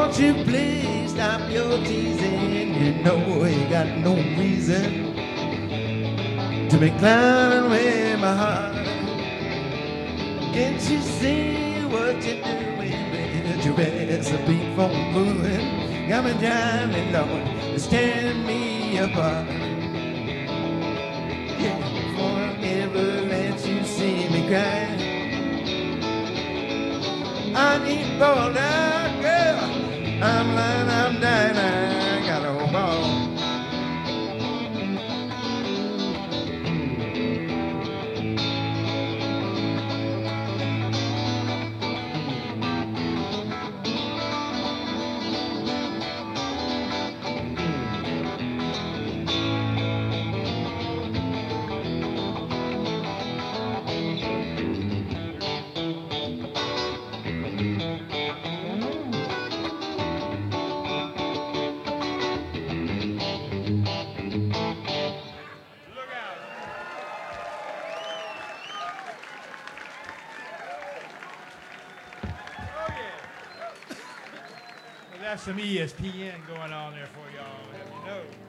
Won't you please stop your teasing? You know you got no reason to be clowning away my heart. Can't you see what you're doing, baby? Your recipe for ruin got me driving, Lord. It's tearing me apart. Yeah, for I never let you see me cry. I need more love, girl. I'm lying, I'm dying, I got a whole ball. That's some ESPN going on there for y'all, you know.